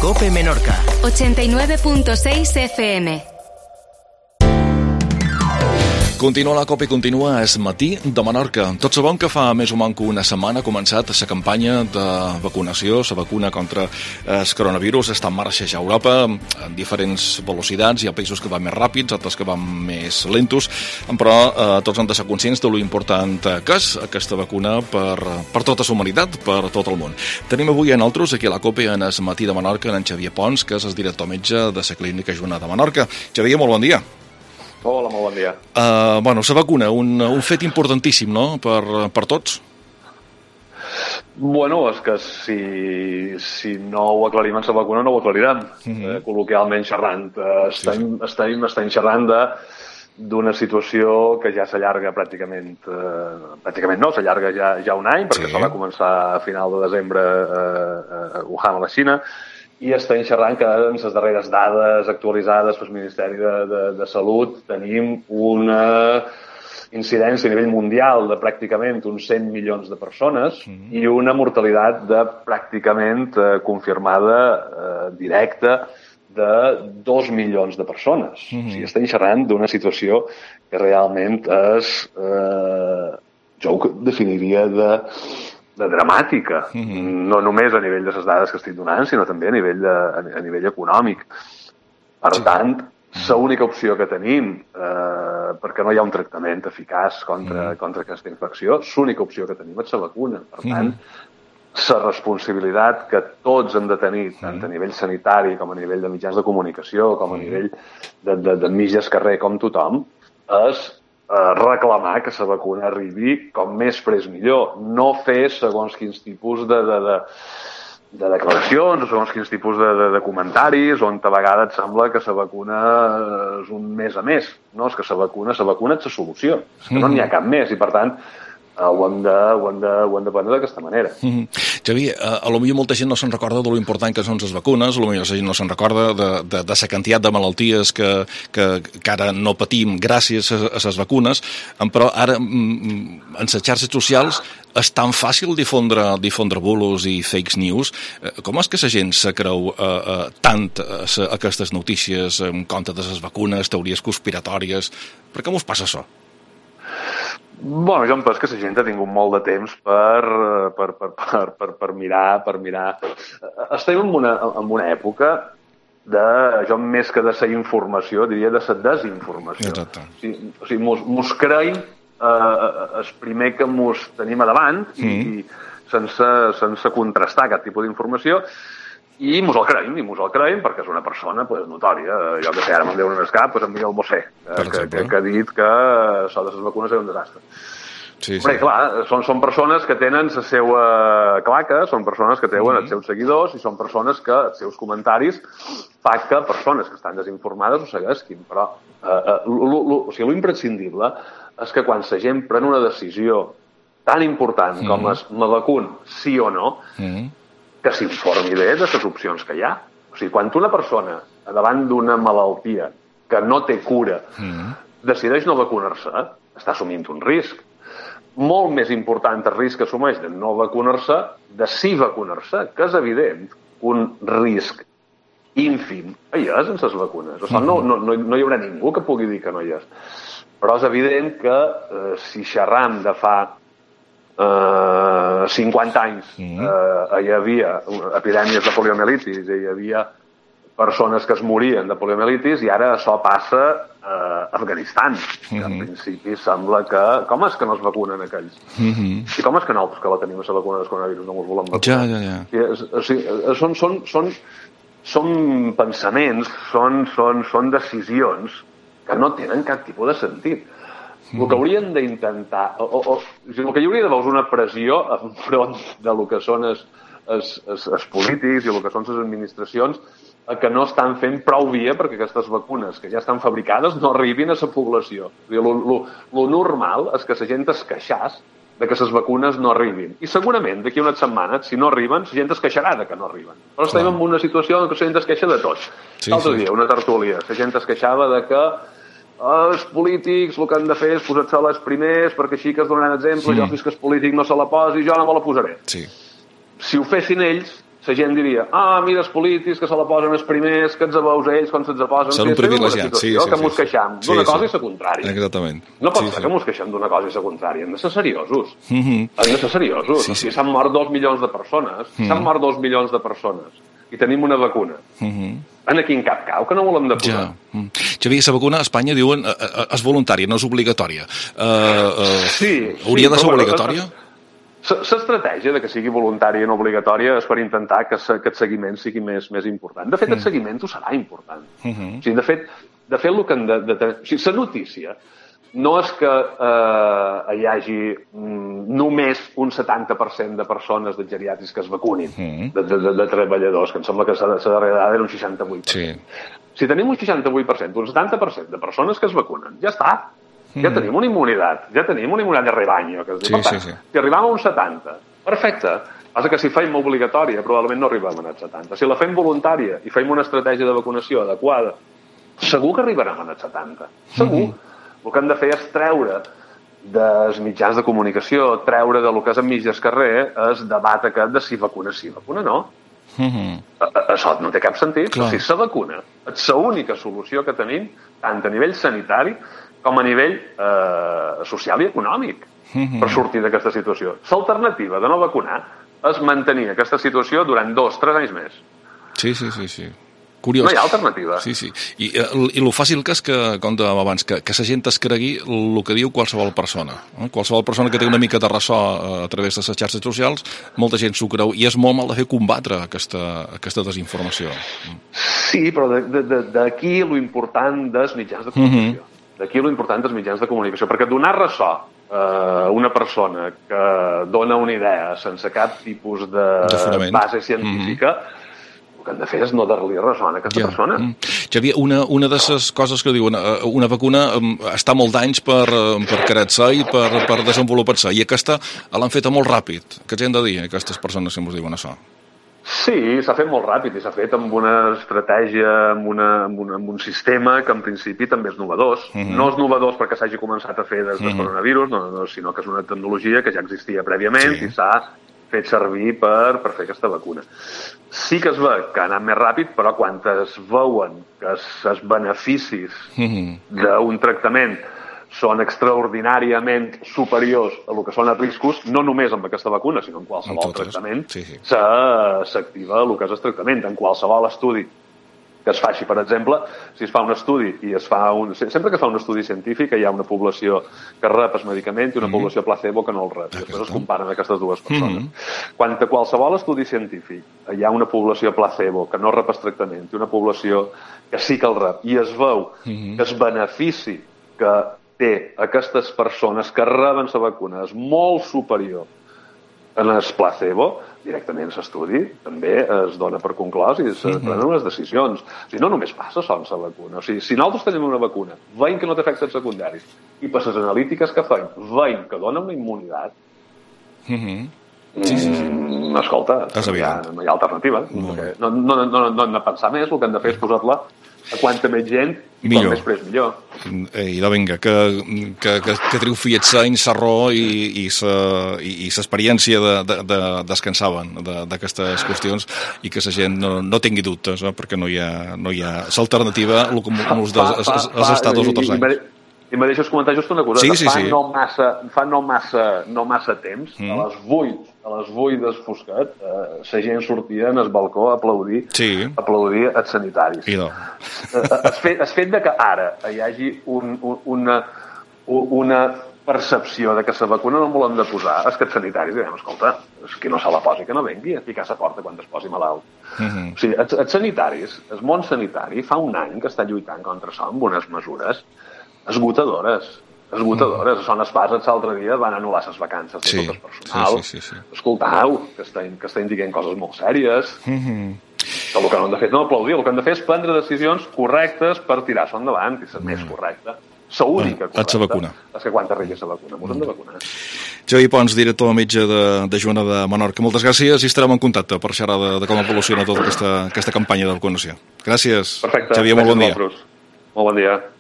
COPE Menorca. 89.6 FM. Continua la COPE, continua Es Matí de Menorca. Tots sabem que fa més o manco una setmana ha començat la campanya de vacunació, la vacuna contra el coronavirus està en marxa ja a Europa en diferents velocitats. Hi ha països que van més ràpids, altres que van més lentos, però tots han de ser conscients de lo important que és aquesta vacuna per tota la humanitat, per tot el món. Tenim avui a nosaltres, aquí a la COPE, en Es Matí de Menorca, en Xavier Pons, que és el director metge de la Clínica Juna de Menorca. Xavier, molt bon dia. Hola, molt bon dia. La vacuna, un fet importantíssim, no?, per tots. Bueno, és que si no ho aclarim en la vacuna no ho aclarirem. Col·loquialment xerrant. Estem xerrant d'una situació que ja s'allarga pràcticament no, s'allarga ja un any, perquè se va començar a final de desembre a Wuhan, a la Xina, i estem xerrant que en les darreres dades actualitzades pel Ministeri de Salut tenim una incidència a nivell mundial de pràcticament uns 100 milions de persones i una mortalitat de pràcticament confirmada directa de 2 milions de persones. O sigui, estem xerrant d'una situació que realment és, jo ho definiria de dramàtica, no només a nivell de les dades que estic donant, sinó també a nivell econòmic. Per tant, l'única opció que tenim, perquè no hi ha un tractament eficaç contra aquesta infecció, l'única opció que tenim és la vacuna. Per tant, la responsabilitat que tots hem de tenir, tant a nivell sanitari com a nivell de mitjans de comunicació, com a nivell de mitges carrer, com tothom, és reclamar que la vacuna arribi com més prest millor, no fer segons quins tipus de declaracions o segons quins tipus de comentaris on a vegades sembla que la vacuna és un més a més. No, és que la vacuna és la solució, és que no n'hi ha cap més i per tant ho hem de prendre d'aquesta manera. Xavier, a lo millor molta gent no se'n recorda de lo important que són les vacunes, a lo millor la gent no se'n recorda de la quantitat de malalties que ara no patim gràcies a les vacunes, però ara en les xarxes socials és tan fàcil difondre bulos i fake news. Com és que la gent se creu tant aquestes notícies en contra de les vacunes, teories conspiratòries? Per què mos passa això? Bueno, jo em penso que la gent ha tingut molt de temps per mirar. Estem en una època jo més que de la informació, diria de la desinformació. Exacte. O sigui, mos creiem el primer que mos tenim a davant i sense contrastar aquest tipus d'informació i mos el creiem perquè és una persona notòria. Jo que sé, ara me'n deuen en el cap, en Miguel Bosé, que ha dit que això de les vacunes era un desastre. Però, clar, són persones que tenen la seva claca, són persones que tenen els seus seguidors i són persones que els seus comentaris fan que persones que estan desinformades ho segueixin. Però l'imprescindible és que quan la gent pren una decisió tan important com és me vacuno sí o no, que s'informi de les opcions que hi ha. O sigui, quan una persona, davant d'una malaltia que no té cura, decideix no vacunar-se, està assumint un risc. Molt més important el risc que assumeix de no vacunar-se, de sí vacunar-se, que és evident un risc ínfim hi és en les vacunes. O sigui, no hi haurà ningú que pugui dir que no hi és. Però és evident que si xerram de fa 50 anys hi havia epidèmies de poliomielitis, hi havia persones que es morien de poliomielitis i ara això passa a Afganistan, que en principi sembla que... Com és que no es vacunen aquells? I com és que nosaltres que la tenim a la vacuna del coronavirus no ens volem vacunar? Són pensaments, són decisions que no tenen cap tipus de sentit. El que haurien d'intentar, el que hi hauria d'haver és una pressió enfront de lo que són els polítics i el que són les administracions que no estan fent prou via perquè aquestes vacunes que ja estan fabricades no arribin a la població. Lo normal és que la gent es queixàs de que les vacunes no arribin. I segurament d'aquí unes setmanes, si no arriben, la gent es queixarà de que no arriben. Però estem en una situació en què la gent es queixa de tot. L'altre dia, una tertúlia, la gent es queixava de que els polítics el que han de fer és posar-se les primers perquè així que es donaran exemple, jo fins que és polític no se la posi, jo no me la posaré. Si ho fessin ells, la gent diria, mira els polítics que se la posen els primers, que ens veus ells quan se'ns posen. Són un privilegiat, sí. Que mos queixem d'una cosa i la contrària. Exactament. No pot ser que mos queixem d'una cosa i la contrària. Hem de ser seriosos. Hem de ser seriosos. Si s'han mort 2 milions de persones, i tenim una vacuna. Aquí en cap cau que no volem de posar. Xavier, la vacuna a Espanya diuen és voluntària, no és obligatòria. Hauria de ser obligatòria? L'estratègia de que sigui voluntària i no obligatòria és per intentar que aquest seguiment sigui més important. De fet, el seguiment ho serà important. De fet, el que hem de tenir... La notícia no és que hi hagi només un 70% de persones de geriàtrics que es vacunin, de treballadors, que em sembla que la darrera dada era un 68%. Si tenim un 68%, un 70% de persones que es vacunen, ja està. Ja tenim una immunitat, de rebanyo. Per tant, si arribem a un 70, perfecte. Passa que si fem obligatòria, probablement no arribem al 70. Si la fem voluntària i fem una estratègia de vacunació adequada, segur que arribarem al 70. Segur. El que hem de fer és treure dels mitjans de comunicació, treure de lo que és en mitges carrer, és debat aquest de si vacuna sí, vacuna no. Això no té cap sentit. Si la vacuna és l'única solució que tenim, tant a nivell sanitari com a nivell social i econòmic, per sortir d'aquesta situació. L'alternativa de no vacunar és mantenir aquesta situació durant 2-3 anys més. Sí. Curiós. No hi ha alternativa. Sí. I el fàcil que és que, com dèiem abans, que la gent es cregui el que diu qualsevol persona. Qualsevol persona que té una mica de ressò a través de les xarxes socials, molta gent s'ho creu, i és molt mal de fer combatre aquesta desinformació. Sí, però d'aquí l'important dels mitjans de comunicació. D'aquí l'important dels mitjans de comunicació, perquè donar ressò a una persona que dona una idea sense cap tipus de base científica, el que hem de fer és no dar-li ressò a aquesta persona. Xavier, una de les coses que diuen, una vacuna està molt d'anys per crear-se i per desenvolupar-se, i aquesta l'han feta molt ràpid. Què ens hem de dir, aquestes persones que ens diuen això? Sí, s'ha fet molt ràpid i s'ha fet amb una estratègia, amb un sistema que en principi també és novedós. No és novedós perquè s'hagi començat a fer des del coronavirus, sinó que és una tecnologia que ja existia prèviament i s'ha fet servir per fer aquesta vacuna. Sí que es ve que ha anat més ràpid, però quan es veuen que els beneficis d'un tractament són extraordinàriament superiors a el que són els riscos, no només amb aquesta vacuna, sinó en qualsevol tractament, s'activa el que és el tractament. En qualsevol estudi que es faci, per exemple, si es fa un estudi i es fa sempre que es fa un estudi científic hi ha una població que rep el medicament i una població placebo que no el rep. Després es comparen aquestes dues persones. Quan a qualsevol estudi científic hi ha una població placebo que no rep el tractament i una població que sí que el rep, i es veu que el benefici que té aquestes persones que reben la vacuna és molt superior en el placebo, directament l'estudi també es dona per conclòs i es prenen les decisions. O sigui, no només passa això amb la vacuna. O sigui, si nosaltres tenim una vacuna, veiem que no té efectes secundaris, i per les analítiques que fem, veiem que dona una immunitat, escolta, no hi ha alternativa. No hem de pensar més, el que hem de fer és posar-la a quanta més gent i quan més pres millor. Idò, vinga, que triomfi el seny, l'error i l'experiència descansaven d'aquestes qüestions i que la gent no tingui dubtes, perquè no hi ha l'alternativa als estats 2 o 3 anys. I me deixes comentar just una cosa. Fa no massa temps, a les 8 del fosquet, la gent sortia en el balcó a aplaudir els sanitaris. El fet de que ara hi hagi una percepció de que la vacuna no volem de posar és que els sanitaris diuen, escolta, qui no se la posi que no vengui a ficar la porta quan es posi malalt. O sigui, els sanitaris, el món sanitari fa un any que està lluitant contra això amb unes mesures esgotadores. Són les bases l'altre dia van anul·lar les vacances de tot el personal. Escoltau, que estem dient coses molt sèries. El que no hem de fer no aplaudir, el que hem de fer és prendre decisions correctes per tirar-s'ho endavant, i la més correcta, l'única correcta, és que quan arribi la vacuna, ens hem de vacunar. Xavier Pons, director metge de Joana de Menorca, moltes gràcies i estarem en contacte per xerrar de com evoluciona tota aquesta campanya de vacunació. Gràcies. Perfecte. Xavier, molt bon dia. Molt bon dia.